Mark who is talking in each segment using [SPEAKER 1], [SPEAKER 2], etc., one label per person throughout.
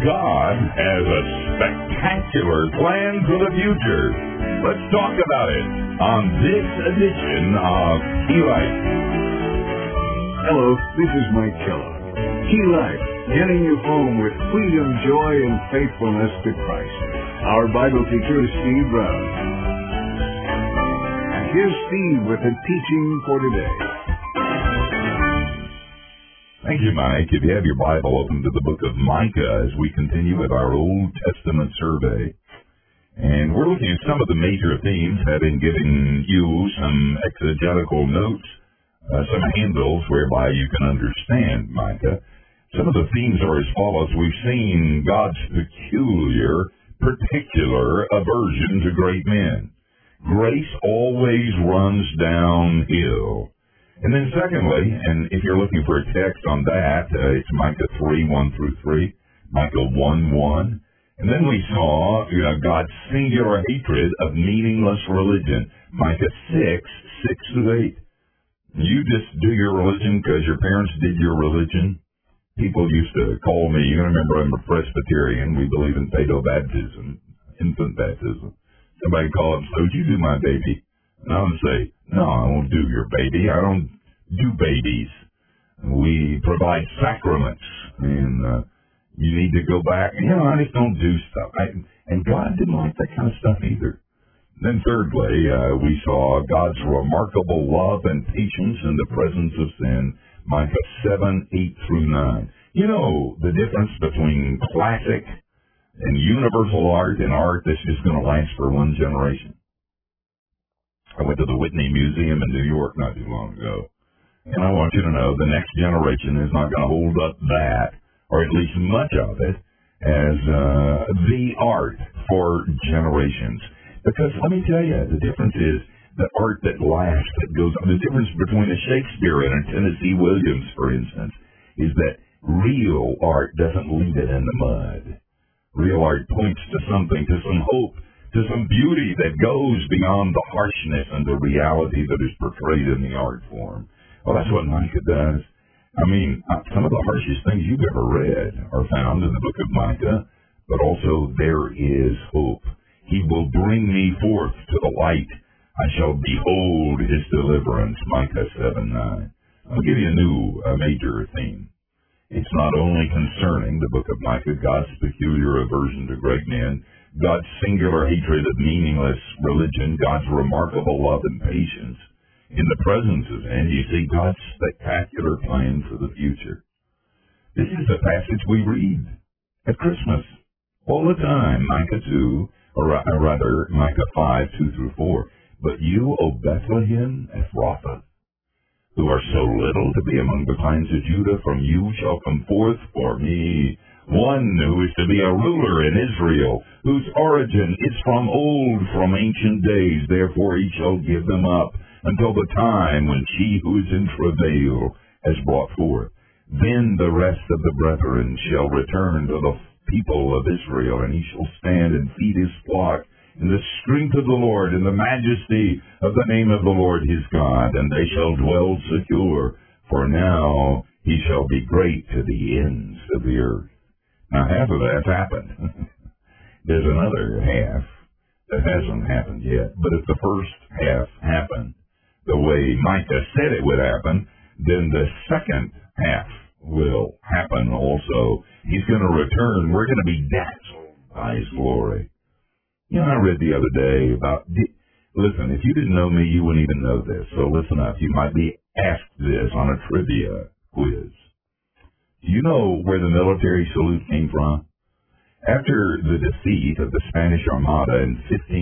[SPEAKER 1] God has a spectacular plan for the future. Let's talk about it on this edition of Key Life.
[SPEAKER 2] Hello, this is Mike Kellogg. Key Life, getting you home with freedom, joy, and faithfulness to Christ. Our Bible teacher is Steve Brown. And here's Steve with the teaching for today.
[SPEAKER 1] Thank you, Mike. If you have your Bible, open to the book of Micah as we continue with our Old Testament survey. And we're looking at some of the major themes, having given you some exegetical notes, some handles whereby you can understand Micah. Some of the themes are as follows. We've seen God's particular aversion to great men. Grace always runs downhill. And then secondly, and if you're looking for a text on that, it's Micah 3:1-3, Micah 1:1. And then we saw God's singular hatred of meaningless religion, Micah 6:6-8. You just do your religion because your parents did your religion. People used to call me, you remember I'm a Presbyterian, we believe in paedo-baptism, infant baptism. Somebody call up and say, would you do my baby? And I would say, no, I won't do your baby. I don't do babies. We provide sacraments, and you need to go back. I just don't do stuff. And God didn't like that kind of stuff either. Then thirdly, we saw God's remarkable love and patience in the presence of sin, Micah 7:8-9. You know the difference between classic and universal art and art that's just going to last for one generation. I went to the Whitney Museum in New York not too long ago, and I want you to know the next generation is not going to hold up that, or at least much of it, as the art for generations. Because let me tell you, the difference is the art that lasts, that goes on. The difference between a Shakespeare and a Tennessee Williams, for instance, is that real art doesn't leave it in the mud. Real art points to something, to some hope, to some beauty that goes beyond the harshness and the reality that is portrayed in the art form. Well, that's what Micah does. I mean, some of the harshest things you've ever read are found in the book of Micah, but also there is hope. He will bring me forth to the light. I shall behold his deliverance, Micah 7:9. I'll give you a new major theme. It's not only concerning the book of Micah, God's peculiar aversion to great men, God's singular hatred of meaningless religion, God's remarkable love and patience. In the presence of sin, you see God's spectacular plan for the future. This is the passage we read at Christmas all the time, Micah 2, or rather Micah 5:2-4. But you, O Bethlehem Ephrathah, who are so little to be among the clans of Judah, from you shall come forth for me one who is to be a ruler in Israel, whose origin is from old, from ancient days. Therefore he shall give them up until the time when she who is in travail has brought forth. Then the rest of the brethren shall return to the people of Israel, and he shall stand and feed his flock in the strength of the Lord, in the majesty of the name of the Lord his God, and they shall dwell secure, for now he shall be great to the ends of the earth. Now, half of that's happened. There's another half that hasn't happened yet. But if the first half happened the way Micah said it would happen, then the second half will happen also. He's going to return. We're going to be dazzled by his glory. I read the other day about, listen, if you didn't know me, you wouldn't even know this. So listen up. You might be asked this on a trivia quiz. Do you know where the military salute came from? After the defeat of the Spanish Armada in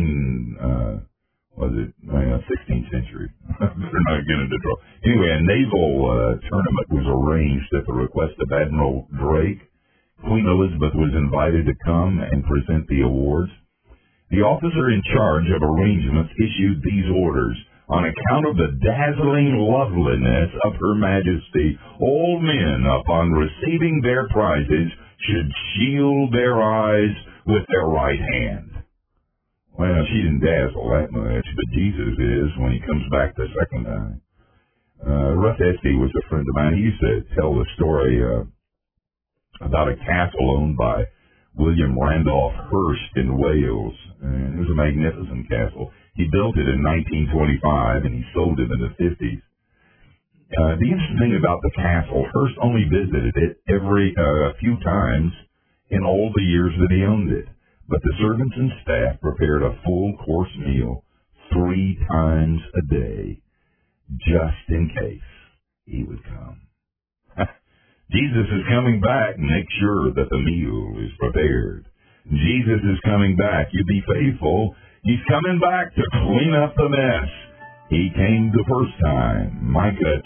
[SPEAKER 1] 16th century. They're not getting into trouble. Anyway, a naval tournament was arranged at the request of Admiral Drake. Queen Elizabeth was invited to come and present the awards. The officer in charge of arrangements issued these orders. On account of the dazzling loveliness of Her Majesty, all men, upon receiving their prizes, should shield their eyes with their right hand. Well, she didn't dazzle that much, but Jesus is when he comes back the second time. Russ Esty was a friend of mine. He used to tell the story about a castle owned by William Randolph Hearst in Wales. And it was a magnificent castle. He built it in 1925, and he sold it in the 50s. The interesting thing about the castle, Hearst only visited it a few times in all the years that he owned it. But the servants and staff prepared a full-course meal 3 times a day, just in case he would come. Jesus is coming back. Make sure that the meal is prepared. Jesus is coming back. You be faithful. He's coming back to clean up the mess. He came the first time, Micah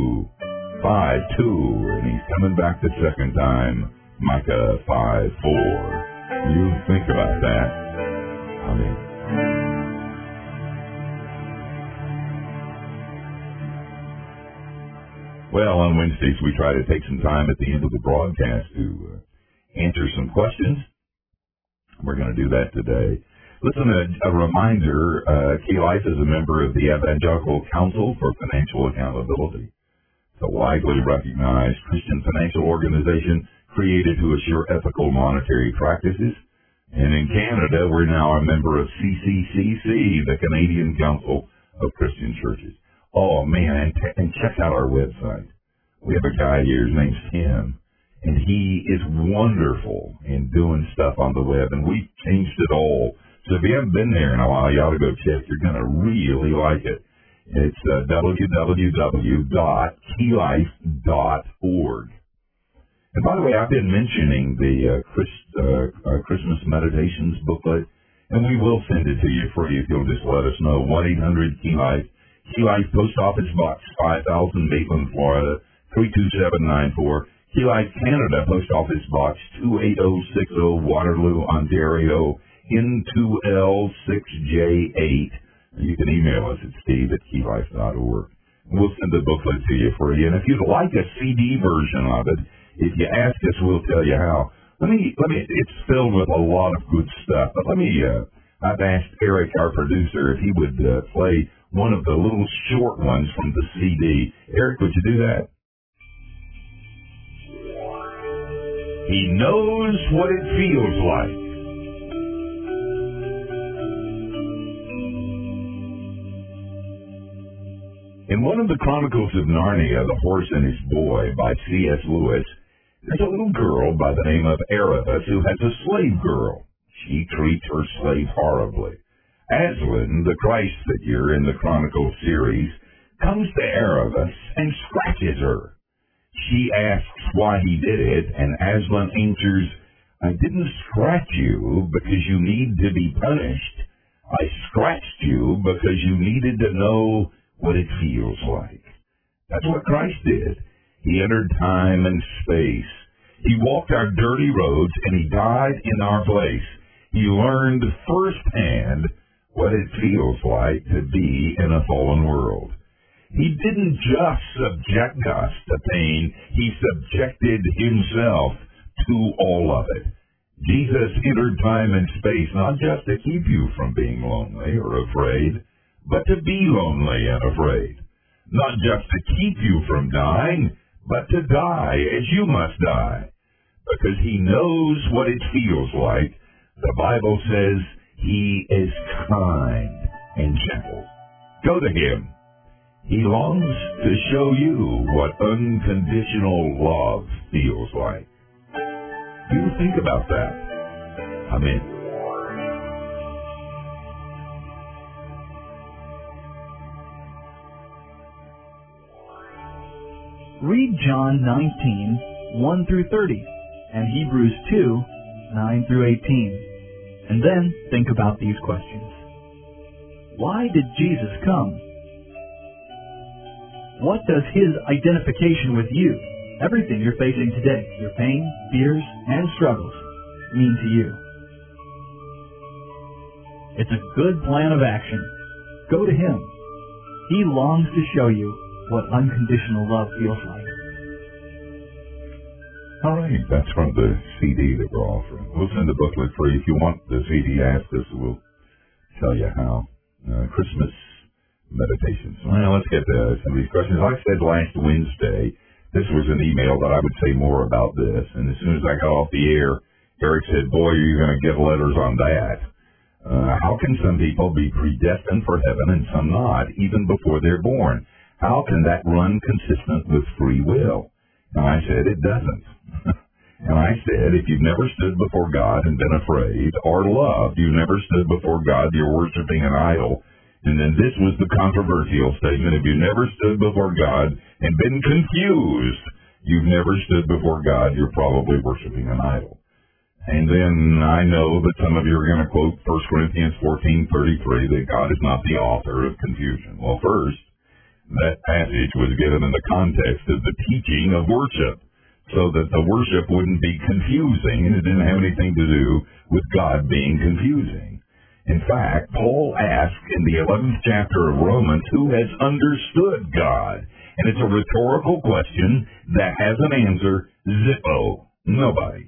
[SPEAKER 1] 2:5-2, and he's coming back the second time, Micah 5:4. You think about that. Amen. Well, on Wednesdays we try to take some time at the end of the broadcast to answer some questions. We're going to do that today. Listen, a reminder, Key Life is a member of the Evangelical Council for Financial Accountability. It's a widely recognized Christian financial organization created to assure ethical monetary practices. And in Canada, we're now a member of CCCC, the Canadian Council of Christian Churches. Oh, man, and check out our website. We have a guy here, his name's Tim, and he is wonderful in doing stuff on the web, and we've changed it all. So if you haven't been there in a while, you ought to go check. You're going to really like it. It's www.keylife.org. And by the way, I've been mentioning the Christmas Meditations booklet, and we will send it to you free if you'll just let us know. 1-800-KEY-LIFE. Key Life, Post Office Box 5000, Maitland, Florida, 32794. Key Life Canada, Post Office Box 28060, Waterloo, Ontario, N2L6J8. You can email us at steve@keylife.org. We'll send the booklet to you free. And if you'd like a CD version of it, if you ask us, we'll tell you how. It's filled with a lot of good stuff. But I've asked Eric, our producer, if he would play one of the little short ones from the CD. Eric, would you do that? He knows what it feels like. In one of the Chronicles of Narnia, The Horse and His Boy by C.S. Lewis, there's a little girl by the name of Aravis who has a slave girl. She treats her slave horribly. Aslan, the Christ figure in the Chronicles series, comes to Aravis and scratches her. She asks why he did it, and Aslan answers, "I didn't scratch you because you need to be punished. I scratched you because you needed to know what it feels like." That's what Christ did. He entered time and space. He walked our dirty roads, and he died in our place. He learned firsthand what it feels like to be in a fallen world. He didn't just subject us to pain. He subjected himself to all of it. Jesus entered time and space not just to keep you from being lonely or afraid, but to be lonely and afraid. Not just to keep you from dying, but to die as you must die. Because he knows what it feels like. The Bible says he is kind and gentle. Go to him. He longs to show you what unconditional love feels like. You think about that. Amen.
[SPEAKER 3] Read John 19, 1-30, and Hebrews 2, 9-18. And then think about these questions. Why did Jesus come? What does his identification with you, everything you're facing today, your pain, fears, and struggles, mean to you? It's a good plan of action. Go to him. He longs to show you what unconditional love feels like.
[SPEAKER 1] All right, that's from the CD that we're offering. We'll send the booklet free. If you want the CD, ask us. We'll tell you how. Christmas meditations. Well, let's get to some of these questions. Like I said last Wednesday, this was an email that I would say more about this. And as soon as I got off the air, Eric said, boy, are you going to get letters on that. How can some people be predestined for heaven and some not, even before they're born? How can that run consistent with free will? And I said, it doesn't. And I said, if you've never stood before God and been afraid or loved, you've never stood before God, you're worshiping an idol. And then this was the controversial statement. If you never stood before God and been confused, you've never stood before God, you're probably worshiping an idol. And then I know that some of you are going to quote 1 Corinthians 14:33, that God is not the author of confusion. Well, first, that passage was given in the context of the teaching of worship, so that the worship wouldn't be confusing, and it didn't have anything to do with God being confusing. In fact, Paul asked in the 11th chapter of Romans, who has understood God? And it's a rhetorical question that has an answer, zippo, nobody.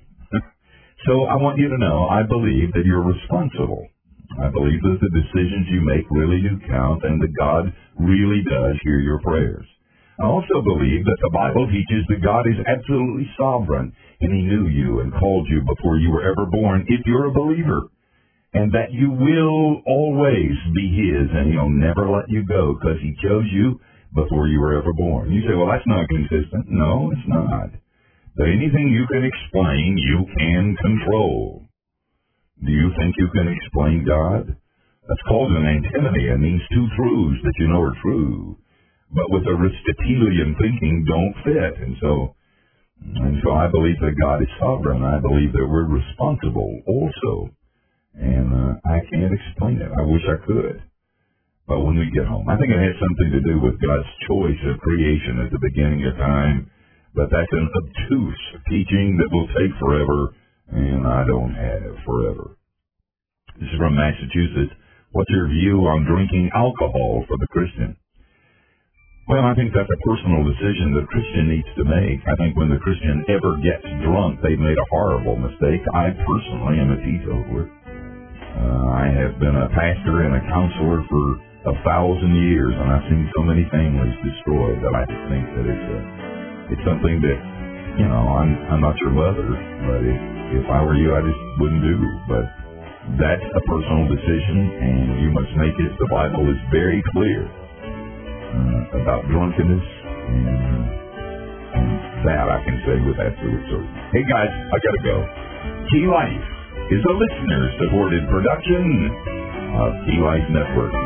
[SPEAKER 1] So I want you to know, I believe that you're responsible. I believe that the decisions you make really do count, and that God really does hear your prayers. I also believe that the Bible teaches that God is absolutely sovereign, and He knew you and called you before you were ever born, if you're a believer, and that you will always be His, and He'll never let you go because He chose you before you were ever born. You say, well, that's not consistent. No, it's not. But anything you can explain, you can control. Do you think you can explain God? That's called an antinomy. It means two truths that you know are true, but with Aristotelian thinking don't fit. And so I believe that God is sovereign. I believe that we're responsible also. And I can't explain it. I wish I could. But when we get home, I think it has something to do with God's choice of creation at the beginning of time. But that's an obtuse teaching that will take forever, and I don't have forever. This is from Massachusetts. What's your view on drinking alcohol for the Christian? Well, I think that's a personal decision the Christian needs to make. I think when the Christian ever gets drunk, they've made a horrible mistake. I personally am a teetotaler. I have been a pastor and a counselor for 1,000 years, and I've seen so many families destroyed that I just think that it's something that, you know, I'm not your mother, but if I were you, I just wouldn't do. But that's a personal decision, and you must make it. The Bible is very clear about drunkenness, and that I can say with absolute certainty. Hey guys, I gotta go. Key Life is a listener-supported production of Key Life Network.